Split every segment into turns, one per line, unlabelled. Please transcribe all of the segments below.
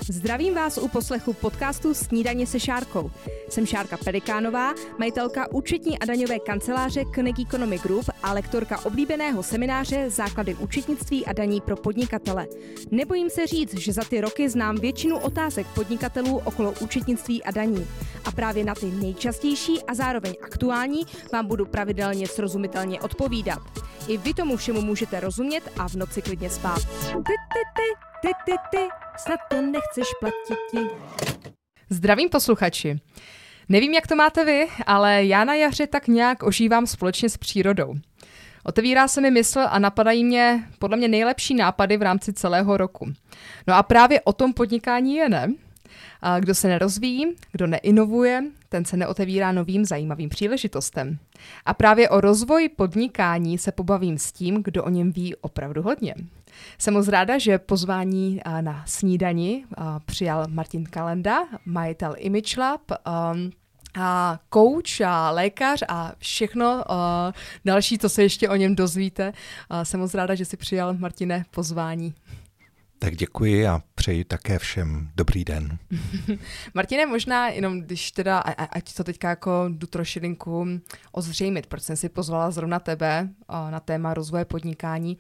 Zdravím vás u poslechu podcastu Snídaně se Šárkou. Jsem Šárka Pelikánová, majitelka účetní a daňové kanceláře Knek Economy Group a lektorka oblíbeného semináře Základy účetnictví a daní pro podnikatele. Nebojím se říct, že za ty roky znám většinu otázek podnikatelů okolo účetnictví a daní. A právě na ty nejčastější a zároveň aktuální vám budu pravidelně srozumitelně odpovídat. I vy tomu všemu můžete rozumět a v noci klidně spát. Ty, snad to nechceš platit.
Zdravím posluchači. Nevím, jak to máte vy, ale já na jaře tak nějak ožívám společně s přírodou. Otevírá se mi mysl a napadají mě podle mě nejlepší nápady v rámci celého roku. No a právě o tom podnikání je, ne? A kdo se nerozvíjí, kdo neinovuje, ten se neotevírá novým zajímavým příležitostem. A právě o rozvoji podnikání se pobavím s tím, kdo o něm ví opravdu hodně. Jsem moc ráda, že pozvání na snídani přijal Martin Kalenda, majitel Image Lab, a coach a lékař a všechno další, co se ještě o něm dozvíte. Jsem moc ráda, že si přijal, Martine, pozvání.
Tak děkuji a přeji také všem dobrý den.
Martine, možná jenom když teda, ať to teďka jako jdu trošilinku ozřejmit, proč jsem si pozvala zrovna tebe na téma rozvoje podnikání,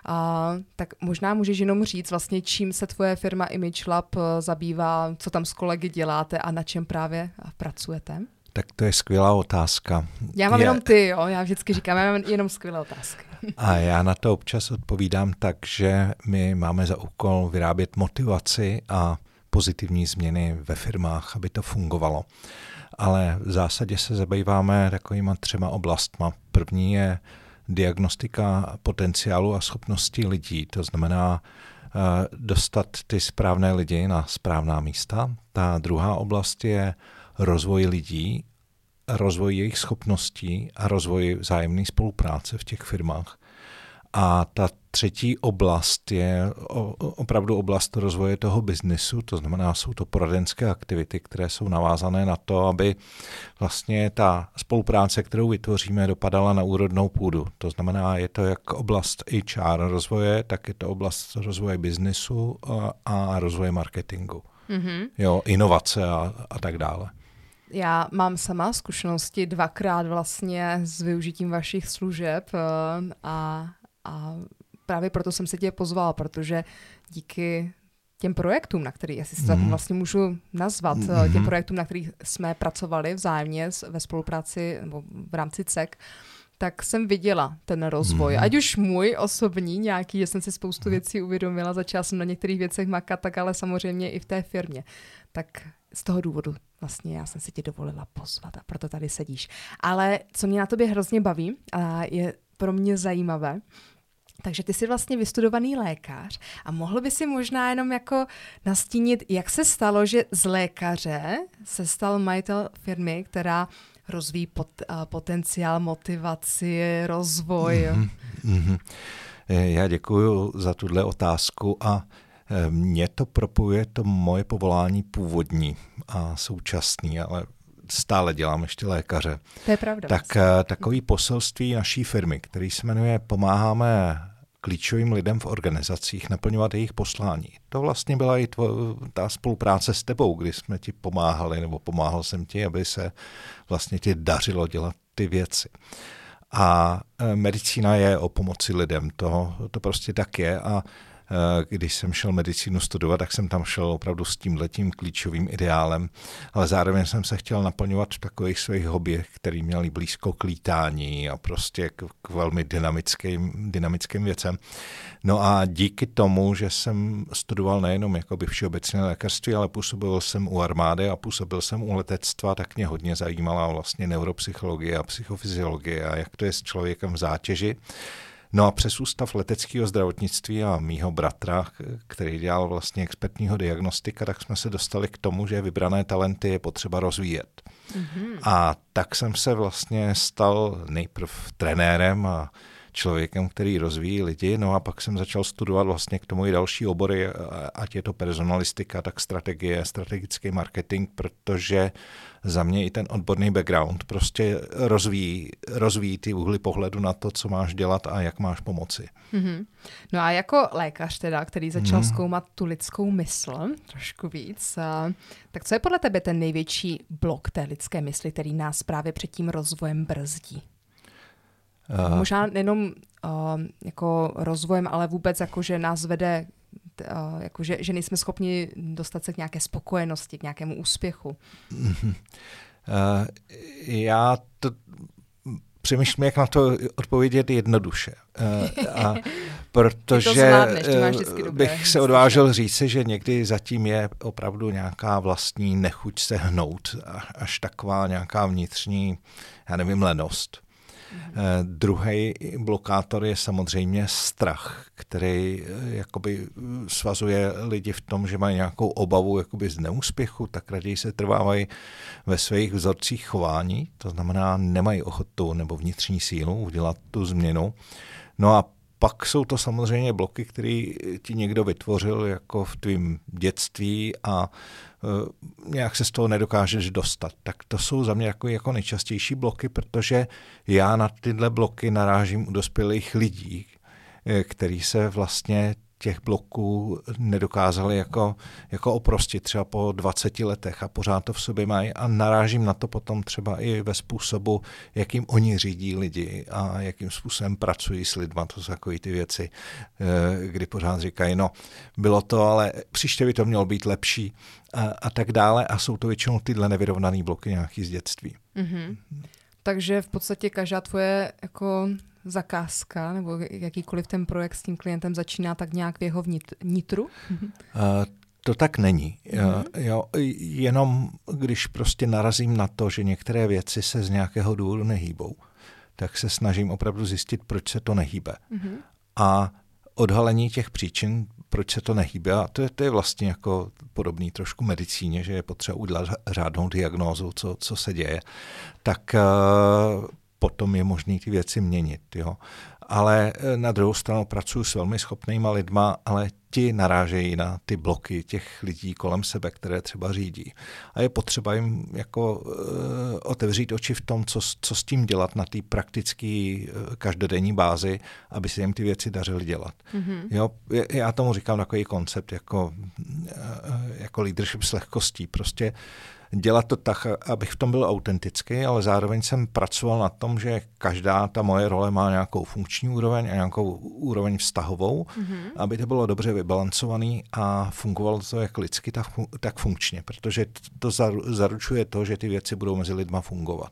tak možná můžeš jenom říct vlastně, čím se tvoje firma Image Lab zabývá, co tam s kolegy děláte a na čem právě pracujete?
Tak to je skvělá otázka.
Já mám jenom ty, jo, já vždycky říkám, já mám jenom skvělé otázky.
A já na to občas odpovídám tak, že my máme za úkol vyrábět motivaci a pozitivní změny ve firmách, aby to fungovalo. Ale v zásadě se zabýváme takovýma 3 oblastma. První je diagnostika potenciálu a schopností lidí, to znamená dostat ty správné lidi na správná místa. Ta druhá oblast je rozvoj lidí, rozvoj jejich schopností a rozvoj vzájemné spolupráce v těch firmách. A ta třetí oblast je opravdu oblast rozvoje toho biznesu, to znamená, jsou to poradenské aktivity, které jsou navázané na to, aby vlastně ta spolupráce, kterou vytvoříme, dopadala na úrodnou půdu. To znamená, je to jak oblast HR rozvoje, tak je to oblast rozvoje biznesu a rozvoje marketingu. Mm-hmm. Jo, inovace a tak dále.
Já mám sama zkušenosti 2krát vlastně s využitím vašich služeb a právě proto jsem se tě pozvala, protože díky těm projektům, na kterých, jestli se tak vlastně můžu nazvat, těm projektům, na kterých jsme pracovali vzájemně ve spolupráci nebo v rámci CEK, tak jsem viděla ten rozvoj. Ať už můj osobní nějaký, že jsem si spoustu věcí uvědomila, začala jsem na některých věcech makat, tak ale samozřejmě i v té firmě. Tak z toho důvodu vlastně já jsem si tě dovolila pozvat a proto tady sedíš. Ale co mě na tobě hrozně baví a je pro mě zajímavé, takže ty jsi vlastně vystudovaný lékař a mohl by si možná jenom jako nastínit, jak se stalo, že z lékaře se stal majitel firmy, která rozvíjí potenciál, motivaci, rozvoj.
Já děkuji za tuhle otázku a mě to propojuje to moje povolání původní a současný, ale stále dělám ještě lékaře.
To je pravda.
Tak takový poselství naší firmy, který se jmenuje Pomáháme klíčovým lidem v organizacích naplňovat jejich poslání. To vlastně byla i ta spolupráce s tebou, kdy jsme ti pomáhali, nebo pomáhal jsem ti, aby se vlastně ti dařilo dělat ty věci. A medicína je o pomoci lidem, to prostě tak je a když jsem šel medicínu studovat, tak jsem tam šel opravdu s tímhletím klíčovým ideálem, ale zároveň jsem se chtěl naplňovat v takových svých hobbyech, který měli blízko k lítání a prostě k velmi dynamickým věcem. No a díky tomu, že jsem studoval nejenom jakoby všeobecné lékařství, ale působil jsem u armády a působil jsem u letectva, tak mě hodně zajímala vlastně neuropsychologie a psychofyziologie a jak to je s člověkem v zátěži. No a přes Ústav leteckého zdravotnictví a mýho bratra, který dělal vlastně expertního diagnostika, tak jsme se dostali k tomu, že vybrané talenty je potřeba rozvíjet. A tak jsem se vlastně stal nejprv trenérem a člověkem, který rozvíjí lidi, no a pak jsem začal studovat vlastně k tomu i další obory, ať je to personalistika, tak strategie, strategický marketing, protože za mě i ten odborný background prostě rozvíjí ty úhly pohledu na to, co máš dělat a jak máš pomoci.
Mm-hmm. No a jako lékař teda, který začal zkoumat tu lidskou mysl trošku víc, tak co je podle tebe ten největší blok té lidské mysli, který nás právě před tím rozvojem brzdí? Možná nejenom jako rozvojem, ale vůbec jako, že nás vede, jako, že nejsme schopni dostat se k nějaké spokojenosti, k nějakému úspěchu.
Já to přemýšlím, jak na to odpovědět jednoduše. Protože bych se odvážil říci, že někdy zatím je opravdu nějaká vlastní nechuť se hnout, až taková nějaká vnitřní, já nevím, lenost. Druhý blokátor je samozřejmě strach, který jakoby svazuje lidi v tom, že mají nějakou obavu jakoby z neúspěchu, tak raději se trvávají ve svých vzorcích chování, to znamená nemají ochotu nebo vnitřní sílu udělat tu změnu. No a pak jsou to samozřejmě bloky, které ti někdo vytvořil jako v tvém dětství a nějak se z toho nedokážeš dostat. Tak to jsou za mě jako nejčastější bloky, protože já na tyhle bloky narážím u dospělých lidí, který se vlastně těch bloků nedokázali jako oprostit třeba po 20 letech a pořád to v sobě mají a narážím na to potom třeba i ve způsobu, jakým oni řídí lidi a jakým způsobem pracují s lidma. To jsou takové ty věci, kdy pořád říkají, no bylo to, ale příště by to mělo být lepší a tak dále a jsou to většinou tyhle nevyrovnané bloky nějaký z dětství.
Mm-hmm. Takže v podstatě každá tvoje jako zakázka nebo jakýkoliv ten projekt s tím klientem začíná tak nějak v jeho nitru?
To tak není. Jenom když prostě narazím na to, že některé věci se z nějakého důvodu nehýbou, tak se snažím opravdu zjistit, proč se to nehýbe. A odhalení těch příčin, proč se to nehýbe, a to je vlastně jako podobný trošku medicíně, že je potřeba udělat řádnou diagnózu, co se děje, tak potom je možné ty věci měnit. Jo. Ale na druhou stranu pracuji s velmi schopnýma lidma, ale ti narážejí na ty bloky těch lidí kolem sebe, které třeba řídí. A je potřeba jim jako otevřít oči v tom, co s tím dělat na té praktické každodenní bázi, aby se jim ty věci dařily dělat. Mm-hmm. Jo, já tomu říkám takový koncept jako leadership s lehkostí. Prostě dělat to tak, abych v tom byl autentický, ale zároveň jsem pracoval na tom, že každá ta moje role má nějakou funkční úroveň a nějakou úroveň vztahovou, aby to bylo dobře vybalancovaný a fungovalo to jak lidsky, tak funkčně, protože to zaručuje to, že ty věci budou mezi lidma fungovat.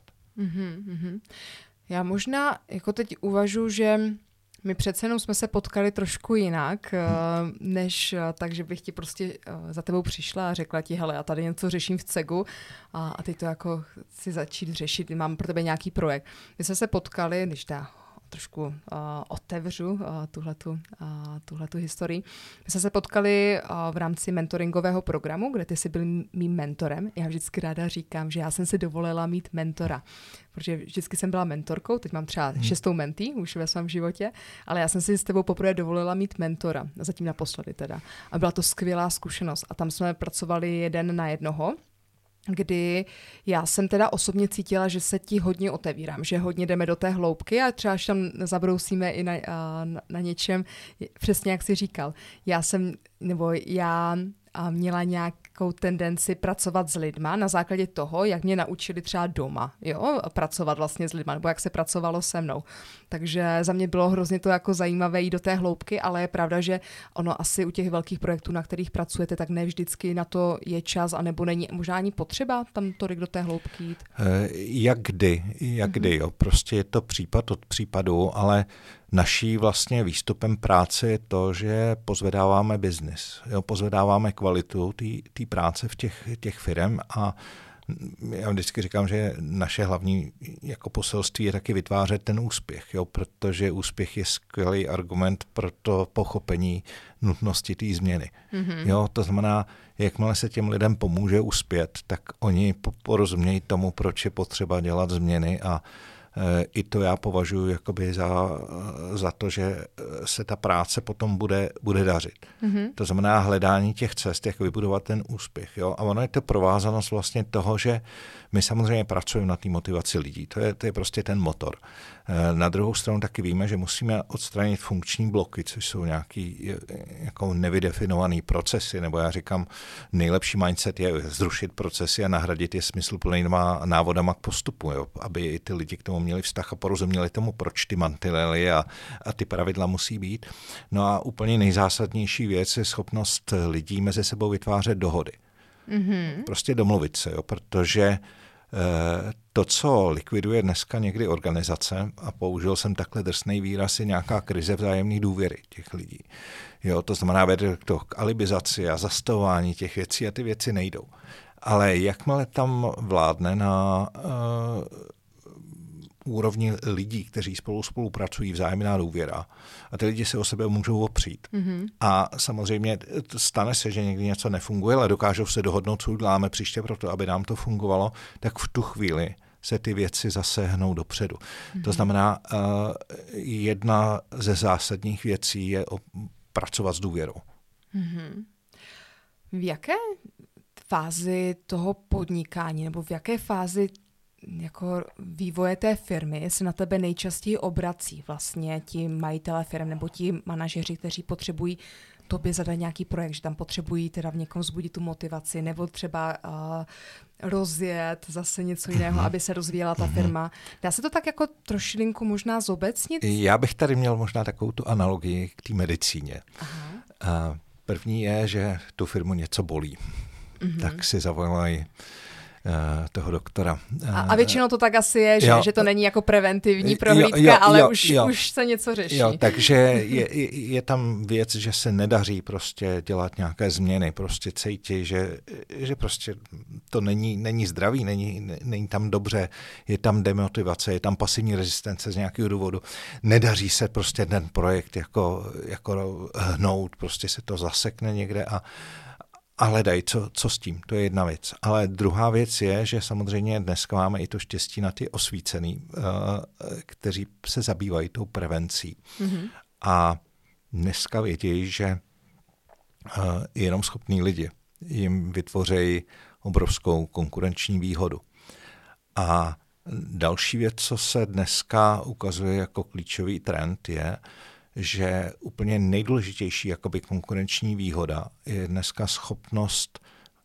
Já možná jako teď uvažuji, že my přece jenom jsme se potkali trošku jinak, než tak, že bych ti prostě za tebou přišla a řekla ti, hele, já tady něco řeším v CEGu a teď to jako chci začít řešit, mám pro tebe nějaký projekt. My jsme se potkali, když trošku otevřu tuhletu historii. My jsme se potkali v rámci mentoringového programu, kde ty jsi byl mým mentorem. Já vždycky ráda říkám, že já jsem si dovolila mít mentora, protože vždycky jsem byla mentorkou, teď mám třeba 6. mentí už ve svém životě, ale já jsem si s tebou poprvé dovolila mít mentora, zatím naposledy teda. A byla to skvělá zkušenost. A tam jsme pracovali 1 na 1, kdy já jsem teda osobně cítila, že se ti hodně otevírám, že hodně jdeme do té hloubky a třeba až tam zabrousíme i na něčem, přesně jak jsi říkal. Já měla nějakou tendenci pracovat s lidma na základě toho, jak mě naučili třeba doma, jo, pracovat vlastně s lidma, nebo jak se pracovalo se mnou. Takže za mě bylo hrozně to jako zajímavé jít do té hloubky, ale je pravda, že ono asi u těch velkých projektů, na kterých pracujete, tak ne vždycky na to je čas, anebo není možná ani potřeba tam tolik do té hloubky jít.
Jak kdy, jo. Prostě je to případ od případu, ale naší vlastně výstupem práce je to, že pozvedáváme biznis, pozvedáváme kvalitu té práce v těch firem a já vždycky říkám, že naše hlavní jako poselství je taky vytvářet ten úspěch, jo, protože úspěch je skvělý argument pro to pochopení nutnosti té změny. Mm-hmm. Jo, to znamená, jakmile se těm lidem pomůže uspět, tak oni porozumějí tomu, proč je potřeba dělat změny a I to já považuji jakoby za to, že se ta práce potom bude dařit. To znamená hledání těch cest, jak vybudovat ten úspěch. Jo? A ono je to provázanost vlastně toho, že my samozřejmě pracujeme na té motivaci lidí. To je prostě ten motor. Na druhou stranu taky víme, že musíme odstranit funkční bloky, což jsou nějaký jako nevydefinovaný procesy, nebo já říkám, nejlepší mindset je zrušit procesy a nahradit je smysluplnýma návodama k postupu, jo? Aby ty lidi k tomu měli vztah a porozuměli tomu, proč ty mantinely a ty pravidla musí být. No a úplně nejzásadnější věc je schopnost lidí mezi sebou vytvářet dohody. Prostě domluvit se, jo? Protože to, co likviduje dneska někdy organizace, a použil jsem takhle drsný výraz, je nějaká krize vzájemné důvěry těch lidí. Jo, to znamená, vede to k alibizaci a zastavování těch věcí a ty věci nejdou. Ale jakmile tam vládne na úrovni lidí, kteří spolupracují, vzájemná důvěra a ty lidi se o sebe můžou opřít. A samozřejmě stane se, že někdy něco nefunguje, ale dokážou se dohodnout, co uděláme příště pro to, aby nám to fungovalo, tak v tu chvíli se ty věci zase hnou dopředu. To znamená, jedna ze zásadních věcí je pracovat s důvěrou.
V jaké fázi toho podnikání nebo v jaké fázi jako vývoje té firmy se na tebe nejčastěji obrací vlastně ti majitelé firm nebo ti manažeři, kteří potřebují tobě zadat nějaký projekt, že tam potřebují teda v někom vzbudit tu motivaci nebo třeba rozjet zase něco jiného, aby se rozvíjela ta firma. Dá se to tak jako trošilinku možná zobecnit? Já
bych tady měl možná takovou tu analogii k té medicíně. První je, že tu firmu něco bolí. Tak si zavolají toho doktora.
A většinou to tak asi je, že to není jako preventivní prohlídka, ale už se něco řeší.
Jo, takže je tam věc, že se nedaří prostě dělat nějaké změny, prostě cítí, že prostě to není zdravý, není tam dobře, je tam demotivace, je tam pasivní rezistence z nějakého důvodu. Nedaří se prostě ten projekt jako hnout, prostě se to zasekne někde a hledají, co s tím. To je jedna věc. Ale druhá věc je, že samozřejmě dneska máme i to štěstí na ty osvícený, kteří se zabývají tou prevencí. A dneska vědí, že jenom schopní lidi jim vytvoří obrovskou konkurenční výhodu. A další věc, co se dneska ukazuje jako klíčový trend, je, že úplně nejdůležitější jakoby konkurenční výhoda je dneska schopnost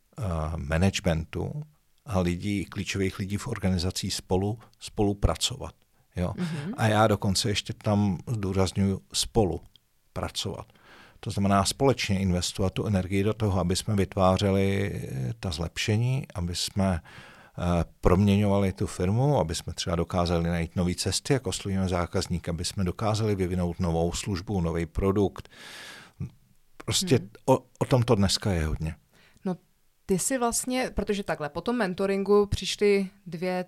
managementu a klíčových lidí v organizacích spolupracovat. Jo? A já dokonce ještě tam zdůrazňuji spolupracovat. To znamená společně investovat tu energii do toho, aby jsme vytvářeli ta zlepšení, aby jsme proměňovali tu firmu, aby jsme třeba dokázali najít nové cesty, jako oslovíme zákazníka, aby jsme dokázali vyvinout novou službu, nový produkt. Prostě o tom to dneska je hodně.
No ty si vlastně, protože takhle, po tom mentoringu přišly dvě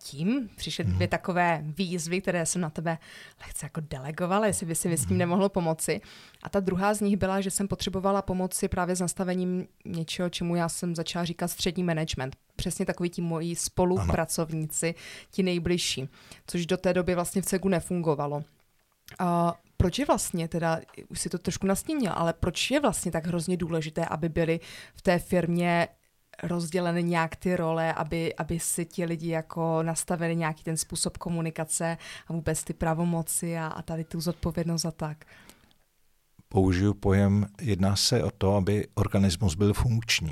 takové výzvy, které jsem na tebe lehce jako delegovala, jestli by si s tím nemohlo pomoci. A ta druhá z nich byla, že jsem potřebovala pomoci právě s nastavením něčeho, čemu já jsem začala říkat střední management. Přesně takový ti moji spolupracovníci, ti nejbližší, což do té doby vlastně v CEGu nefungovalo. Proč je vlastně, teda, už si to trošku nastínil, ale proč je vlastně tak hrozně důležité, aby byly v té firmě rozděleny nějak ty role, aby si ti lidi jako nastavili nějaký ten způsob komunikace a vůbec ty pravomoci a tady tu zodpovědnost a tak?
Použiju pojem, jedná se o to, aby organismus byl funkční.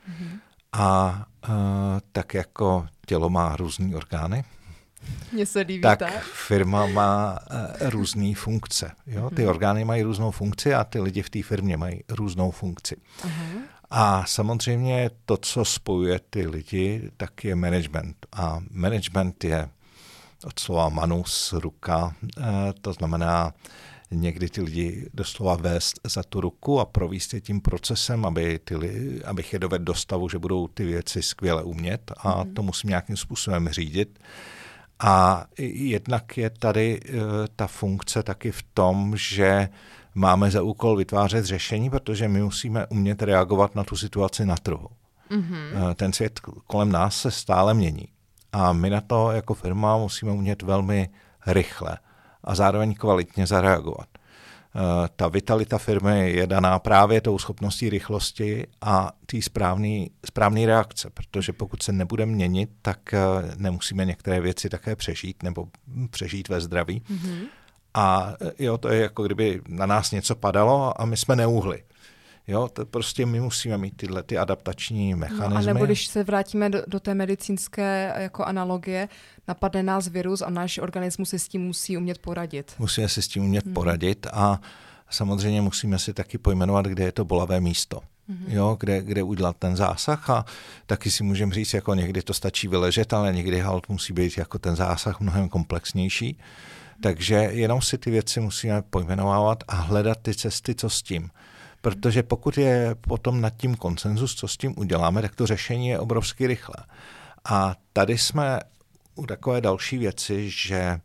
A tak jako tělo má různý orgány,
mně se líbí
tak firma má různé funkce. Jo? Ty orgány mají různou funkci a ty lidi v té firmě mají různou funkci. A samozřejmě to, co spojuje ty lidi, tak je management. A management je od slova manus, ruka, to znamená někdy ty lidi doslova vést za tu ruku a provést je tím procesem, abych je dovedl do stavu, že budou ty věci skvěle umět a to musím nějakým způsobem řídit. A jednak je tady ta funkce taky v tom, že máme za úkol vytvářet řešení, protože my musíme umět reagovat na tu situaci na trhu. Ten svět kolem nás se stále mění. A my na to jako firma musíme umět velmi rychle a zároveň kvalitně zareagovat. Ta vitalita firmy je daná právě tou schopností rychlosti a té správné reakce, protože pokud se nebudeme měnit, tak nemusíme některé věci také přežít nebo přežít ve zdraví. Mm-hmm. A jo, to je jako kdyby na nás něco padalo a my jsme neuhli. Jo, to prostě my musíme mít tyhle ty adaptační mechanismy.
No, a nebo když se vrátíme do té medicínské jako analogie, napadne nás virus a náš organismus si s tím musí umět poradit.
Musíme si s tím umět poradit a samozřejmě musíme si taky pojmenovat, kde je to bolavé místo. Jo, kde udělat ten zásah a taky si můžeme říct, jako někdy to stačí vyležet, ale někdy halt musí být jako ten zásah mnohem komplexnější. Takže jenom si ty věci musíme pojmenovávat a hledat ty cesty, co s tím. Protože pokud je potom nad tím konsenzus, co s tím uděláme, tak to řešení je obrovsky rychlé. A tady jsme u takové další věci, že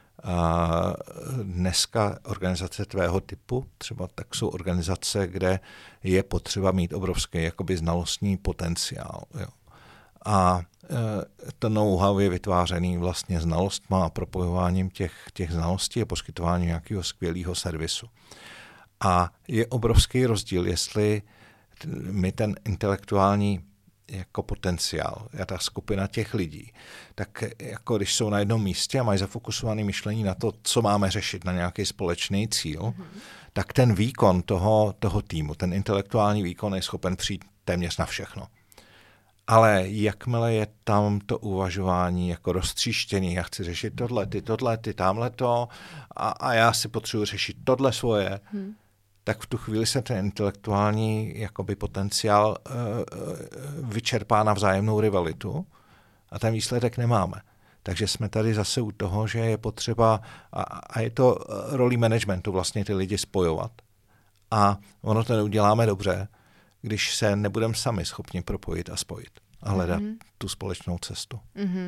dneska organizace tvého typu, třeba tak jsou organizace, kde je potřeba mít obrovský jakoby znalostní potenciál. Jo. A to know-how je vytvářený vlastně znalostma a propojováním těch znalostí a poskytováním nějakého skvělého servisu. A je obrovský rozdíl, jestli my ten intelektuální jako potenciál, ta skupina těch lidí, tak jako když jsou na jednom místě a mají zafokusované myšlení na to, co máme řešit, na nějaký společný cíl, tak ten výkon toho týmu, ten intelektuální výkon je schopen přijít téměř na všechno. Ale jakmile je tam to uvažování jako roztříštěný, já chci řešit tohle, ty tamhleto a já si potřebuji řešit tohle svoje, tak v tu chvíli se ten intelektuální jakoby potenciál vyčerpá na vzájemnou rivalitu a ten výsledek nemáme. Takže jsme tady zase u toho, že je potřeba, a je to rolí managementu vlastně ty lidi spojovat. A ono to neuděláme dobře, když se nebudeme sami schopni propojit a spojit a hledat tu společnou cestu.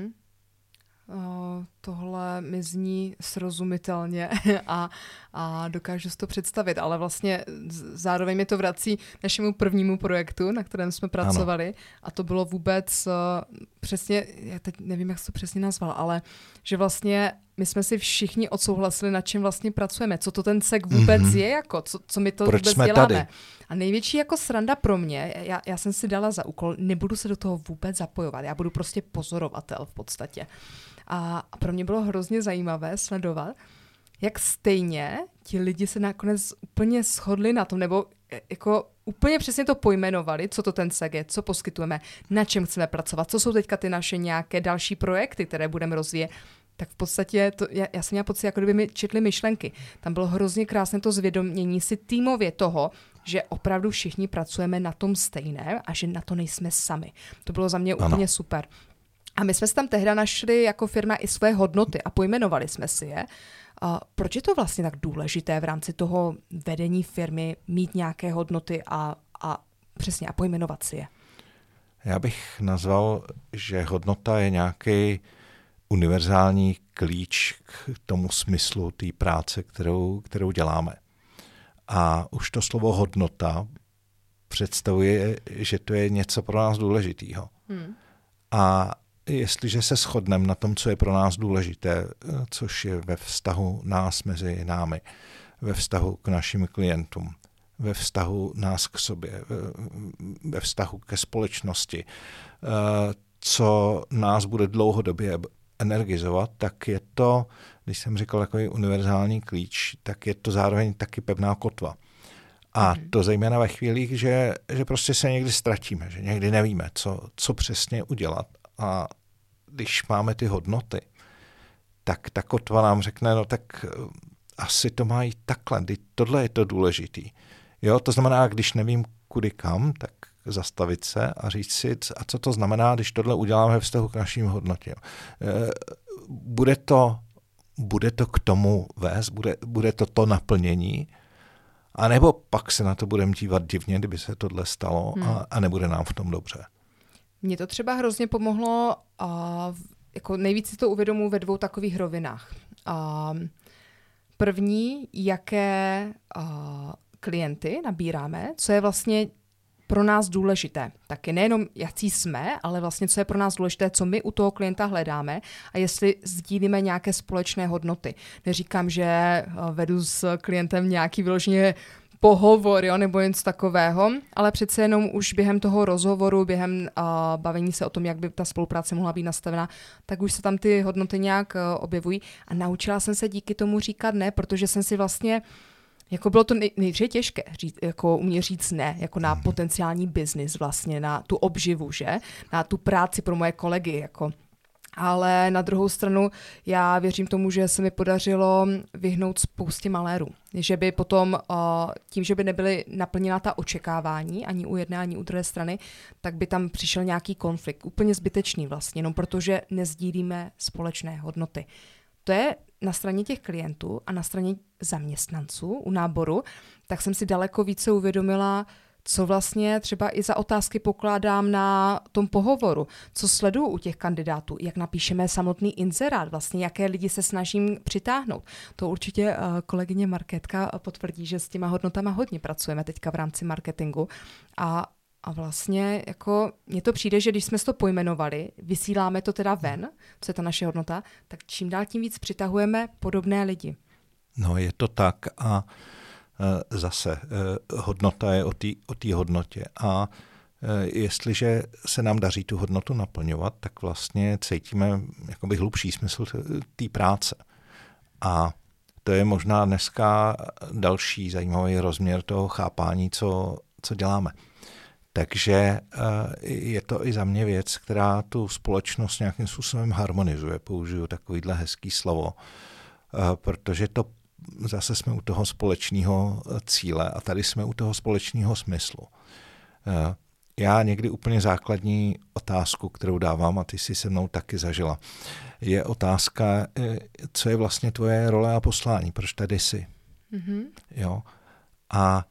Tohle mi zní srozumitelně a dokážu si to představit, ale vlastně zároveň mě to vrací našemu prvnímu projektu, na kterém jsme pracovali. Ano. A to bylo vůbec přesně, já teď nevím, jak se to přesně nazval, ale že vlastně my jsme si všichni odsouhlasili, na čem vlastně pracujeme, co to ten SEG vůbec je, jako, co my to
Proč
vůbec
jsme
děláme.
Tady?
A největší jako sranda pro mě, já jsem si dala za úkol, nebudu se do toho vůbec zapojovat, já budu prostě pozorovatel v podstatě. A pro mě bylo hrozně zajímavé sledovat, jak stejně ti lidi se nakonec úplně shodli na tom, nebo jako úplně přesně to pojmenovali, co to ten SEG je, co poskytujeme, na čem chceme pracovat, co jsou teďka ty naše nějaké další projekty, které budeme rozvíjet. Tak v podstatě já jsem měla pocit, jako kdyby mi četli myšlenky. Tam bylo hrozně krásné to zvědomění si týmově toho, že opravdu všichni pracujeme na tom stejném a že na to nejsme sami. To bylo za mě úplně super. A my jsme si tam tehdy našli jako firma i své hodnoty a pojmenovali jsme si je. Proč je to vlastně tak důležité v rámci toho vedení firmy mít nějaké hodnoty a přesně a pojmenovat si je?
Já bych nazval, že hodnota je nějaký univerzální klíč k tomu smyslu té práce, kterou děláme. A už to slovo hodnota představuje, že to je něco pro nás důležitého. A jestliže se shodneme na tom, co je pro nás důležité, což je ve vztahu nás mezi námi, ve vztahu k našim klientům, ve vztahu nás k sobě, ve vztahu ke společnosti, co nás bude dlouhodobě energizovat, tak je to, když jsem říkal takový univerzální klíč, tak je to zároveň taky pevná kotva. A to zejména ve chvílích, že prostě se někdy ztratíme, že někdy nevíme, co přesně udělat. A když máme ty hodnoty, tak ta kotva nám řekne, no tak asi to má jít takhle, tohle je to důležitý. Jo, to znamená, když nevím kudy kam, tak zastavit se a říct si, a co to znamená, když tohle uděláme ve vztahu k našim hodnotám. Bude to k tomu vést, bude to naplnění, a nebo pak se na to budeme dívat divně, kdyby se tohle stalo a nebude nám v tom dobře.
Mně to třeba hrozně pomohlo, jako nejvíc si to uvědomuji ve dvou takových rovinách. První, jaké klienty nabíráme, co je vlastně pro nás důležité. Taky nejenom jaký jsme, ale vlastně co je pro nás důležité, co my u toho klienta hledáme a jestli sdílíme nějaké společné hodnoty. Neříkám, že vedu s klientem nějaký vyloženě pohovor, jo, nebo něco takového, ale přece jenom už během toho rozhovoru, během bavení se o tom, jak by ta spolupráce mohla být nastavena, tak už se tam ty hodnoty nějak objevují a naučila jsem se díky tomu říkat ne, protože jsem si vlastně, jako bylo to nejdřív těžké, jako umět říct ne, jako na potenciální biznis vlastně, na tu obživu, že, na tu práci pro moje kolegy, jako. Ale na druhou stranu já věřím tomu, že se mi podařilo vyhnout spoustě malérů. Že by potom tím, že by nebyly naplněna ta očekávání ani u jedné, ani u druhé strany, tak by tam přišel nějaký konflikt. Úplně zbytečný vlastně, jenom protože nezdílíme společné hodnoty. To je na straně těch klientů a na straně zaměstnanců u náboru, tak jsem si daleko více uvědomila, co vlastně třeba i za otázky pokládám na tom pohovoru, co sleduju u těch kandidátů, jak napíšeme samotný inzerát, vlastně jaké lidi se snažím přitáhnout. To určitě kolegyně Markétka potvrdí, že s těma hodnotama hodně pracujeme teďka v rámci marketingu a vlastně jako mně to přijde, že když jsme to pojmenovali, vysíláme to teda ven, co je ta naše hodnota, tak čím dál tím víc přitahujeme podobné lidi.
No je to tak a zase hodnota je o té hodnotě a jestliže se nám daří tu hodnotu naplňovat, tak vlastně cítíme jakoby hlubší smysl té práce. A to je možná dneska další zajímavý rozměr toho chápání, co děláme. Takže je to i za mě věc, která tu společnost nějakým způsobem harmonizuje. Použiju takovýhle hezký slovo, protože to zase jsme u toho společného cíle a tady jsme u toho společného smyslu. Já někdy úplně základní otázku, kterou dávám, a ty jsi se mnou taky zažila, je otázka, co je vlastně tvoje role a poslání, proč tady jsi. Mm-hmm. Jo? A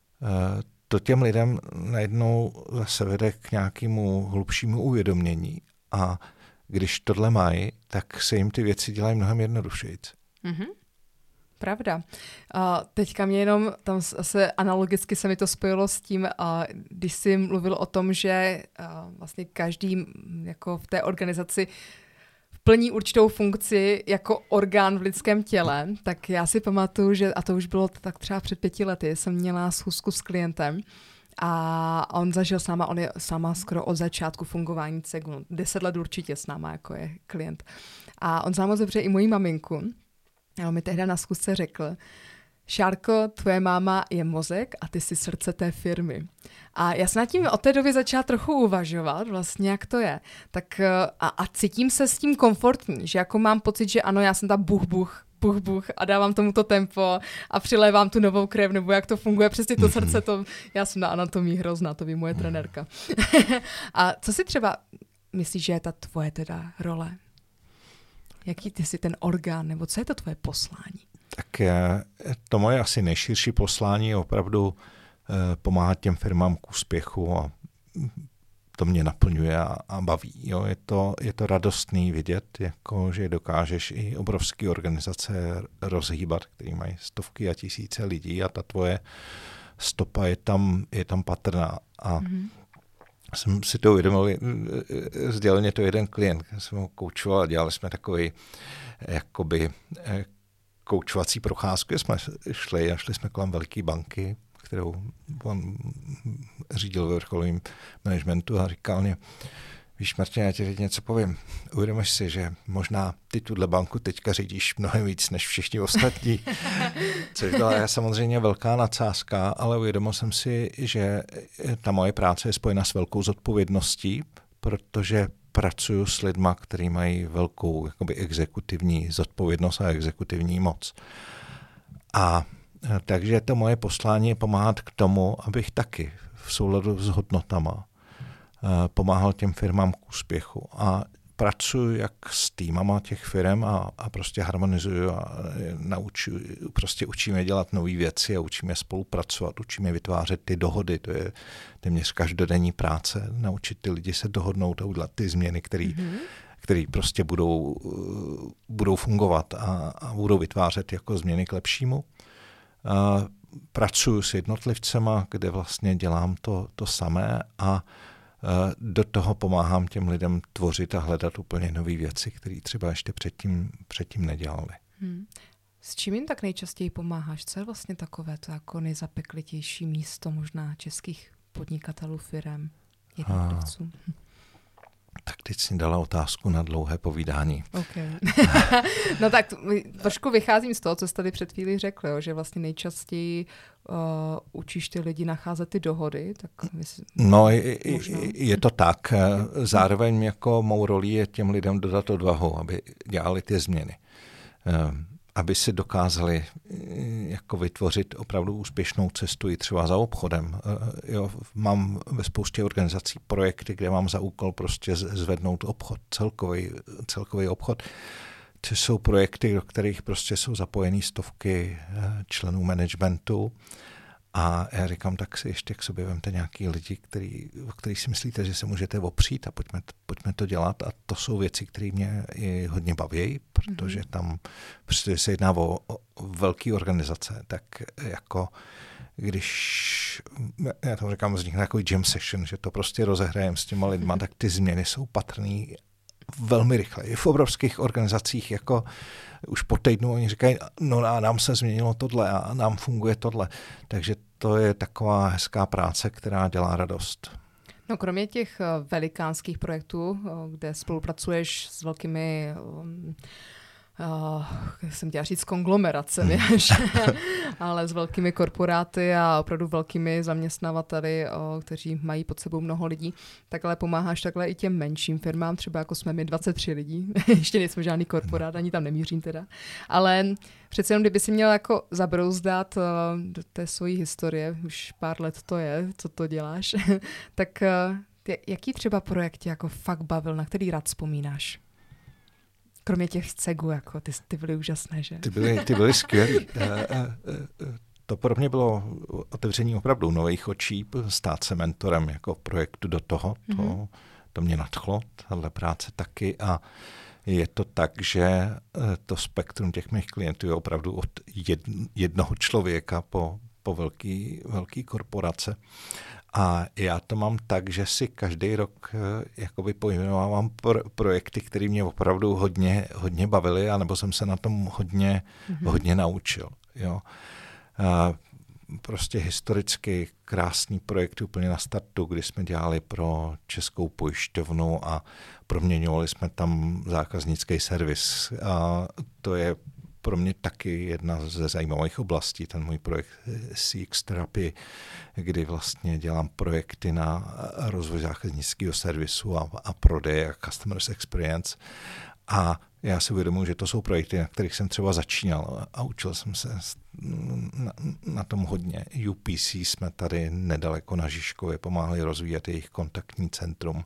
to těm lidem najednou zase vede k nějakému hlubšímu uvědomění a když tohle mají, tak se jim ty věci dělají mnohem jednodušeji.
Mm-hmm. Pravda. Teďka mě jenom, tam se analogicky se mi to spojilo s tím, když jsi mluvil o tom, že vlastně každý jako v té organizaci plní určitou funkci jako orgán v lidském těle, tak já si pamatuju, že, a to už bylo tak třeba před 5 lety, jsem měla schůzku s klientem a on zažil s náma, on je sama skoro od začátku fungování CEGu, 10 let určitě s náma jako je klient. A on zná moc dobře i moji maminku. A on mi tehdy na schůzce řekl, Šárko, tvoje máma je mozek a ty jsi srdce té firmy. A já jsem nad tím od té doby začala trochu uvažovat, vlastně jak to je. Tak a cítím se s tím komfortní, že jako mám pocit, že ano, já jsem ta buch a dávám tomu to tempo a přilévám tu novou krev, nebo jak to funguje, přesně to srdce, to, já jsem na anatomii hrozná, to ví moje trenérka. A co si třeba myslíš, že je ta tvoje teda role? Jaký ty jsi ten orgán, nebo co je to tvoje poslání?
Tak to moje asi nejširší poslání je opravdu pomáhat těm firmám k úspěchu a to mě naplňuje a baví. Jo. Je to radostný vidět, jako, že dokážeš i obrovské organizace rozhýbat, které mají stovky a tisíce lidí a ta tvoje stopa je tam patrná. A jsem si to uvědomil, sdělil mě to jeden klient, jsem ho koučoval a dělali jsme takový jakoby koučovací procházku, jsme šli jsme kolem velké banky, kterou on řídil ve vrcholovém managementu a říkal mě, víš Martin, já ti teď něco povím, uvědomíš si, že možná ty tuhle banku teďka řídíš mnohem víc než všichni ostatní, což byla samozřejmě velká nadsázka, ale uvědomil jsem si, že ta moje práce je spojena s velkou zodpovědností, protože pracuju s lidma, kteří mají velkou jakoby exekutivní zodpovědnost a exekutivní moc. A takže to moje poslání je pomáhat k tomu, abych taky v souladu s hodnotama pomáhal těm firmám k úspěchu. A pracuji jak s týmama těch firm a prostě harmonizuju a prostě učíme dělat nové věci a učíme spolupracovat, učíme vytvářet ty dohody. To je téměř každodenní práce, naučit ty lidi se dohodnout a udělat ty změny, které prostě budou fungovat a budou vytvářet jako změny k lepšímu. pracuji s jednotlivcema, kde vlastně dělám to samé a do toho pomáhám těm lidem tvořit a hledat úplně nové věci, které třeba ještě předtím nedělali.
S čím jim tak nejčastěji pomáháš? Co je vlastně takové to jako nejzapeklitější místo možná českých podnikatelů, firem, jednotlivců?
Tak teď si dala otázku na dlouhé povídání.
Okay. No tak trošku vycházím z toho, co jsi tady před chvílí řekl, jo, že vlastně nejčastěji učíš ty lidi nacházet ty dohody. Tak
no, je to tak. Zároveň jako mou roli je těm lidem dodat odvahu, aby dělali ty změny. Aby si dokázali jako vytvořit opravdu úspěšnou cestu i třeba za obchodem. Jo, mám ve spoustě organizací projekty, kde mám za úkol prostě zvednout obchod, celkový obchod. To jsou projekty, do kterých prostě jsou zapojený stovky členů managementu. A já říkám, tak si ještě k sobě vemte nějaký lidi, který si myslíte, že se můžete opřít a pojďme to dělat. A to jsou věci, které mě i hodně baví, protože tam prostě se jedná o velké organizace, tak jako když, já tam říkám, vznikne takový jam session, že to prostě rozehrajeme s těma lidma, tak ty změny jsou patrné velmi rychle. I v obrovských organizacích, jako už po týdnu oni říkají, no a nám se změnilo tohle a nám funguje tohle. Takže to je taková hezká práce, která dělá radost.
No kromě těch velikánských projektů, kde spolupracuješ s velkými jsem chtěla říct konglomeracemi, ale s velkými korporáty a opravdu velkými zaměstnavateli, kteří mají pod sebou mnoho lidí, tak ale pomáháš takhle i těm menším firmám, třeba jako jsme my 23 lidí, ještě nejsme žádný korporát, ani tam nemířím teda, ale přece jenom, kdyby si měl jako zabrouzdat do té svojí historie, už pár let to je, co to děláš, tak jaký třeba projekt tě jako fakt bavil, na který rád vzpomínáš? Kromě těch cegů, jako ty byly úžasné, že?
Ty byly skvělý. To pro mě bylo otevření opravdu nových očí, stát se mentorem jako projektu do toho. To mě nadchlo, tahle práce taky. A je to tak, že to spektrum těch mých klientů je opravdu od jednoho člověka po velký korporace. A já to mám tak, že si každý rok jakoby pojmenovávám projekty, které mě opravdu hodně bavily, anebo jsem se na tom hodně naučil. Jo. Prostě historicky krásný projekt úplně na startu, kdy jsme dělali pro Českou pojišťovnu a proměňovali jsme tam zákaznický servis. A to je pro mě taky jedna ze zajímavých oblastí, ten můj projekt CX Therapy, kdy vlastně dělám projekty na rozvoj zákaznického servisu a prodeje a customers experience. A já si uvědomuji, že to jsou projekty, na kterých jsem třeba začínal a učil jsem se na tom hodně. UPC jsme tady nedaleko na Žižkově pomáhali rozvíjet jejich kontaktní centrum.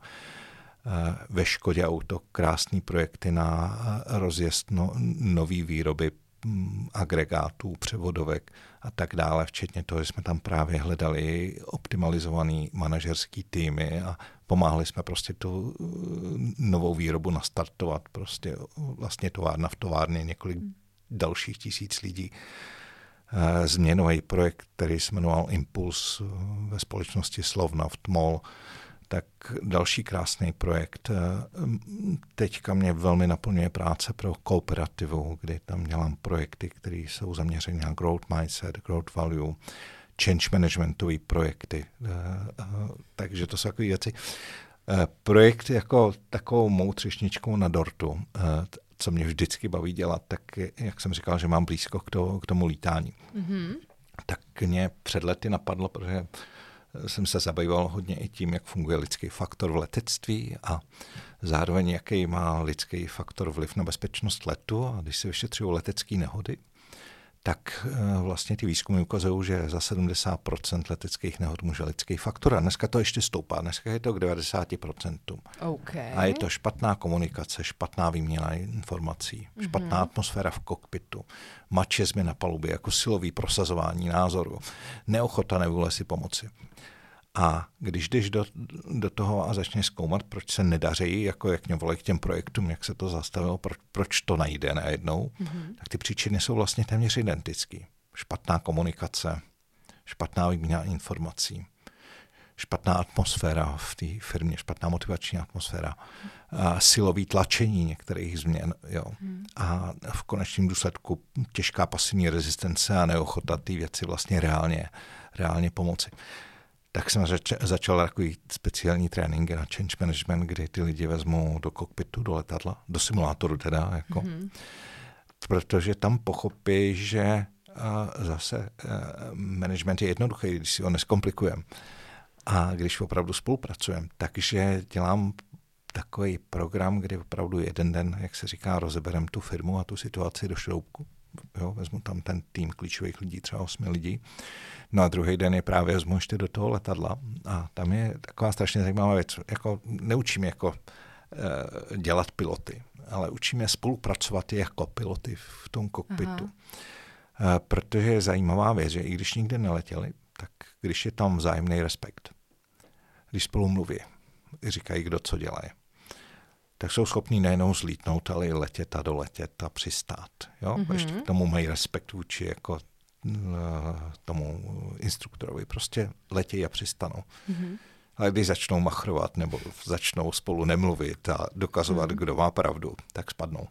Ve Škodě Auto krásný projekty na rozjezd nový výroby agregátů, převodovek a tak dále, včetně toho, že jsme tam právě hledali optimalizovaný manažerský týmy a pomáhali jsme prostě tu novou výrobu nastartovat, prostě vlastně továrna v továrně, několik dalších 1000 lidí. Změnový projekt, který se jmenoval Impuls ve společnosti Slovnaft MOL, tak další krásný projekt. Teďka mě velmi naplňuje práce pro kooperativu, kdy tam dělám projekty, které jsou zaměřené na growth mindset, growth value, change managementové projekty. Takže to jsou takové věci. Projekt jako takovou mou třešničkou na dortu, co mě vždycky baví dělat, tak jak jsem říkal, že mám blízko k tomu lítání. Tak mě před lety napadlo, protože jsem se zabýval hodně i tím, jak funguje lidský faktor v letectví a zároveň jaký má lidský faktor vliv na bezpečnost letu. A když se vyšetřují letecké nehody, tak vlastně ty výzkumy ukazují, že za 70% leteckých nehod může lidský faktor. A dneska to ještě stoupá, dneska je to k 90%.
Okay.
A je to špatná komunikace, špatná výměna informací, špatná atmosféra v kokpitu, mačizmy na palubě, jako silový prosazování názoru, neochota, nevůle si pomoci. A když jdeš do toho a začneš zkoumat, proč se nedaří, jako jak mě volají k těm projektům, jak se to zastavilo, proč to najde najednou, tak ty příčiny jsou vlastně téměř identické. Špatná komunikace, špatná výměna informací, špatná atmosféra v té firmě, špatná motivační atmosféra, silový tlačení některých změn. Jo. A v konečném důsledku těžká pasivní rezistence a neochota ty věci vlastně reálně pomoci. Tak jsem začal takový speciální tréninky na change management, kdy ty lidi vezmou do kokpitu, do letadla, do simulátoru teda, jako, protože tam pochopí, že zase management je jednoduchý, když si ho neskomplikujeme. A když opravdu spolupracujeme, takže dělám takový program, kdy opravdu jeden den, jak se říká, rozeberem tu firmu a tu situaci do šroubku. Jo, vezmu tam ten tým klíčových lidí, třeba 8 lidí. No a druhý den je právě vezmu ještě do toho letadla a tam je taková strašně zajímavá věc. Jako, neučím jako dělat piloty, ale učíme spolupracovat jako piloty v tom kokpitu. Protože je zajímavá věc, že i když nikdy neletěli, tak když je tam vzájemný respekt, když spolu mluví, říkají, kdo co dělá, tak jsou schopní nejenom zlítnout, ale i letět a doletět a přistát. Jo? Ještě k tomu mají respekt vůči jako tomu instruktorovi. Prostě letějí a přistanou. Ale když začnou machrovat nebo začnou spolu nemluvit a dokazovat, kdo má pravdu, tak spadnou.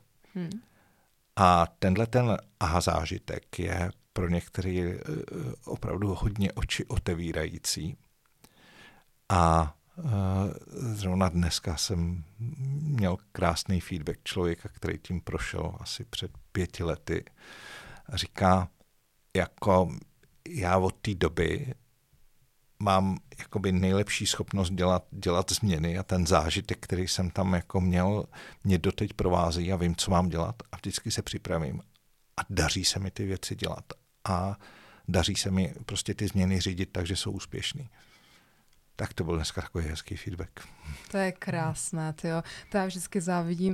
A tenhle ten zážitek je pro některé opravdu hodně oči otevírající. A zrovna dneska jsem měl krásný feedback člověka, který tím prošel asi před 5 lety. Říká, jako já od té doby mám jakoby nejlepší schopnost dělat změny a ten zážitek, který jsem tam jako měl, mě doteď provází a vím, co mám dělat a vždycky se připravím a daří se mi ty věci dělat a daří se mi prostě ty změny řídit tak, že jsou úspěšný. Tak to byl dneska takový hezký feedback.
To je krásné, tyjo. To já vždycky závidím,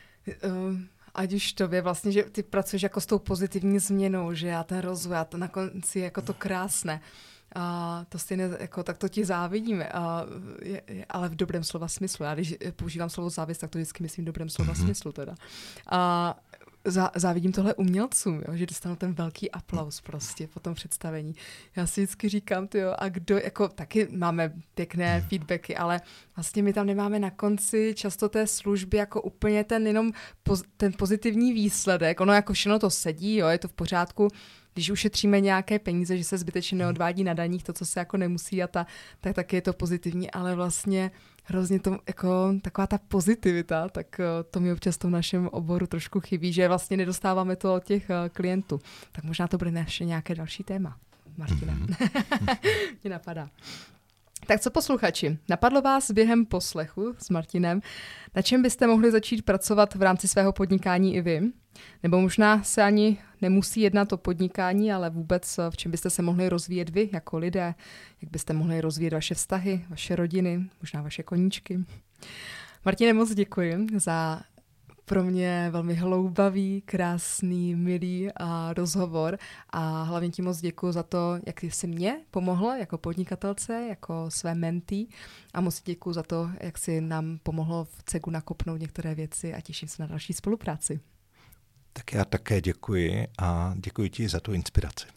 ať už tobě vlastně, že ty pracuješ jako s tou pozitivní změnou, že já ten rozvoj, a to na konci jako to krásné. A to stejně, jako, tak to ti závidím, ale v dobrém slova smyslu. Já když používám slovo závist, tak to vždycky myslím v dobrém slova smyslu teda. A závidím tohle umělcům, jo, že dostanou ten velký aplaus prostě po tom představení. Já si vždycky říkám, tyjo, a kdo, jako taky máme pěkné feedbacky, ale vlastně my tam nemáme na konci často té služby jako úplně ten pozitivní výsledek. Ono jako všechno to sedí, jo, je to v pořádku. Když ušetříme nějaké peníze, že se zbytečně neodvádí na daních, to, co se jako nemusí tak taky je to pozitivní, ale vlastně hrozně to, jako taková ta pozitivita, tak to mi občas v tom našem oboru trošku chybí, že vlastně nedostáváme to od těch klientů. Tak možná to bude naše nějaké další téma, Martine. Mě napadá. Tak co posluchači, napadlo vás během poslechu s Martinem, na čem byste mohli začít pracovat v rámci svého podnikání i vy? Nebo možná se ani nemusí jednat o podnikání, ale vůbec v čem byste se mohli rozvíjet vy jako lidé, jak byste mohli rozvíjet vaše vztahy, vaše rodiny, možná vaše koníčky. Martine, moc děkuji za pro mě velmi hloubavý, krásný, milý rozhovor a hlavně ti moc děkuji za to, jak jsi mě pomohla jako podnikatelce, jako své mentee a moc děkuji za to, jak jsi nám pomohlo v CEGu nakopnout některé věci a těším se na další spolupráci.
Tak já také děkuji a děkuji ti za tu inspiraci.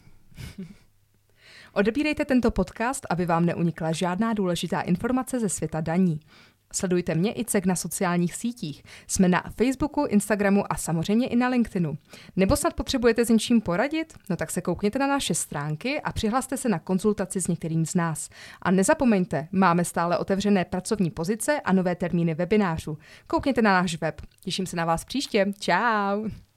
Odebírejte tento podcast, aby vám neunikla žádná důležitá informace ze světa daní. Sledujte mě i CEG na sociálních sítích. Jsme na Facebooku, Instagramu a samozřejmě i na LinkedInu. Nebo snad potřebujete s něčím poradit? No tak se koukněte na naše stránky a přihlaste se na konzultaci s některým z nás. A nezapomeňte, máme stále otevřené pracovní pozice a nové termíny webinářů. Koukněte na náš web. Těším se na vás příště. Čau!